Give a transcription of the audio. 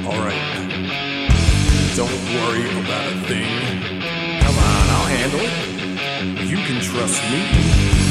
Alright. Don't worry about a thing. Come on, I'll handle it. You can trust me.